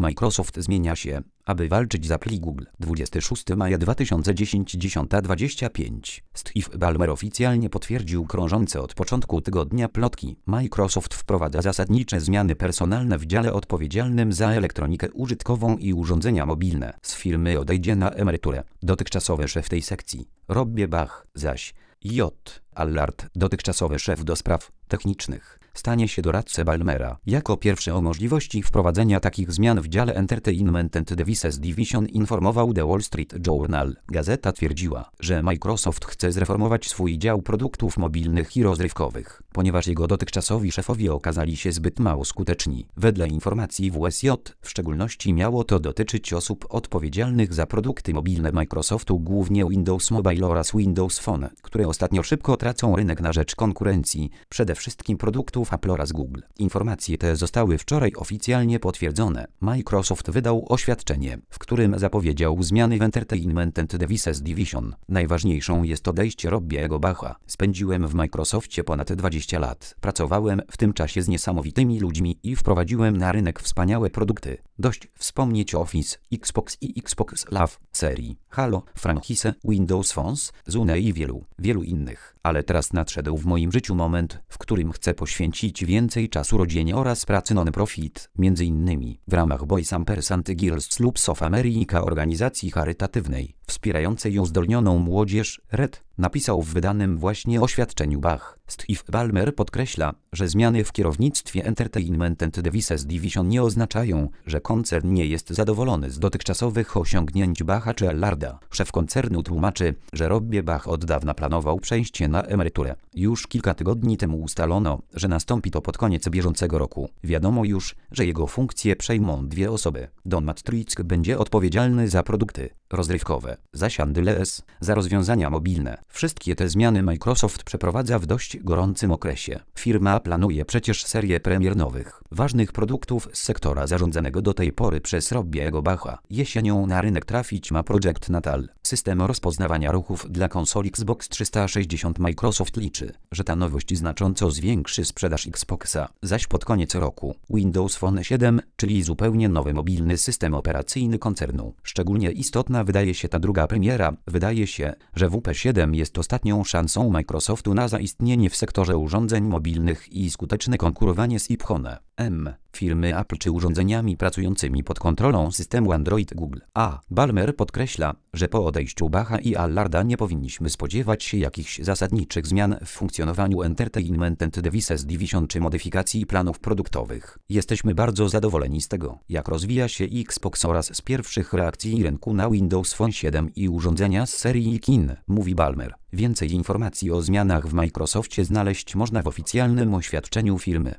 Microsoft zmienia się, aby walczyć z Apple i Google. 26 maja 2010 10:25. Steve Ballmer oficjalnie potwierdził krążące od początku tygodnia plotki. Microsoft wprowadza zasadnicze zmiany personalne w dziale odpowiedzialnym za elektronikę użytkową i urządzenia mobilne. Z firmy odejdzie na emeryturę. Dotychczasowy szef tej sekcji, Robbie Bach, zaś J. Allard, dotychczasowy szef do spraw technicznych, stanie się doradcą Ballmera. Jako pierwszy o możliwości wprowadzenia takich zmian w dziale Entertainment and Devices Division informował The Wall Street Journal. Gazeta twierdziła, że Microsoft chce zreformować swój dział produktów mobilnych i rozrywkowych, ponieważ jego dotychczasowi szefowie okazali się zbyt mało skuteczni. Wedle informacji WSJ, w szczególności miało to dotyczyć osób odpowiedzialnych za produkty mobilne Microsoftu, głównie Windows Mobile oraz Windows Phone, które ostatnio szybko tracą rynek na rzecz konkurencji, przede wszystkim produktów Apple oraz Google. Informacje te zostały wczoraj oficjalnie potwierdzone. Microsoft wydał oświadczenie, w którym zapowiedział zmiany w Entertainment and Devices Division. Najważniejszą jest odejście Robbiego Bacha. Spędziłem w Microsoftie ponad 20 lat. Pracowałem w tym czasie z niesamowitymi ludźmi i wprowadziłem na rynek wspaniałe produkty. Dość wspomnieć Office, Xbox i Xbox Live serii, Halo, franchise, Windows Phones, Zune i wielu innych. Ale teraz nadszedł w moim życiu moment, w którym chcę poświęcić więcej czasu rodzinie oraz pracy non-profit, między innymi w ramach Boys and Girls Clubs of America, organizacji charytatywnej, wspierającej uzdolnioną młodzież, RED, napisał w wydanym właśnie oświadczeniu Bach. Steve Ballmer podkreśla, że zmiany w kierownictwie Entertainment and Devices Division nie oznaczają, że koncern nie jest zadowolony z dotychczasowych osiągnięć Bacha czy Allarda. Szef koncernu tłumaczy, że Robbie Bach od dawna planował przejście na emeryturę. Już kilka tygodni temu ustalono, że nastąpi to pod koniec bieżącego roku. Wiadomo już, że jego funkcję przejmą dwie osoby. Don Matrick będzie odpowiedzialny za produkty rozrywkowe, zaś Andy Lees za rozwiązania mobilne. Wszystkie te zmiany Microsoft przeprowadza w dość gorącym okresie. Firma planuje przecież serię premier nowych, ważnych produktów z sektora zarządzanego do tej pory przez Robbiego Bacha. Jesienią na rynek trafić ma Project Natal, system rozpoznawania ruchów dla konsoli Xbox 360. Microsoft liczy, że ta nowość znacząco zwiększy sprzedaż Xboxa, zaś pod koniec roku Windows Phone 7, czyli zupełnie nowy mobilny system operacyjny koncernu. Szczególnie istotna wydaje się ta druga premiera. Wydaje się, że WP7 jest ostatnią szansą Microsoftu na zaistnienie w sektorze urządzeń mobilnych i skuteczne konkurowanie z iPhone, firmy Apple czy urządzeniami pracującymi pod kontrolą systemu Android Google. Ballmer podkreśla, że po odejściu Bacha i Allarda nie powinniśmy spodziewać się jakichś zasadniczych zmian w funkcjonowaniu Entertainment and Devices Division czy modyfikacji planów produktowych. Jesteśmy bardzo zadowoleni z tego, jak rozwija się Xbox oraz z pierwszych reakcji rynku na Windows Phone 7 i urządzenia z serii Kin, mówi Ballmer. Więcej informacji o zmianach w Microsoftie znaleźć można w oficjalnym oświadczeniu firmy.